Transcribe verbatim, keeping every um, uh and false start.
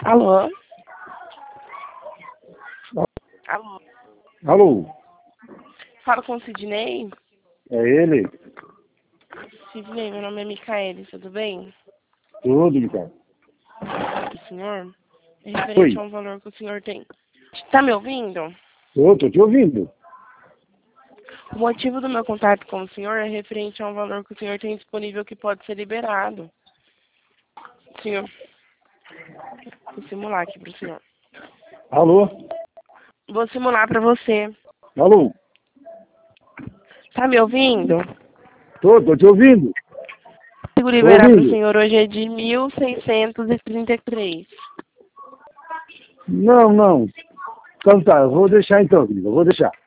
Alô? Alô? Alô? Fala com o Sidney? É ele? Sidney, meu nome é Micaele, tudo bem? Tudo, Ricardo. O senhor? É referente Oi. a um valor que o senhor tem. Tá me ouvindo? Tô, tô te ouvindo. O motivo do meu contato com o senhor é referente a um valor que o senhor tem disponível que pode ser liberado. Senhor, vou simular aqui pro senhor. Alô? Vou simular pra você. Alô? Tá me ouvindo? Tô, tô te ouvindo. Consigo Tô liberar pro ouvindo. senhor hoje é de mil seiscentos e trinta e três. Não, não. Então tá, eu vou deixar então, filho. Eu vou deixar.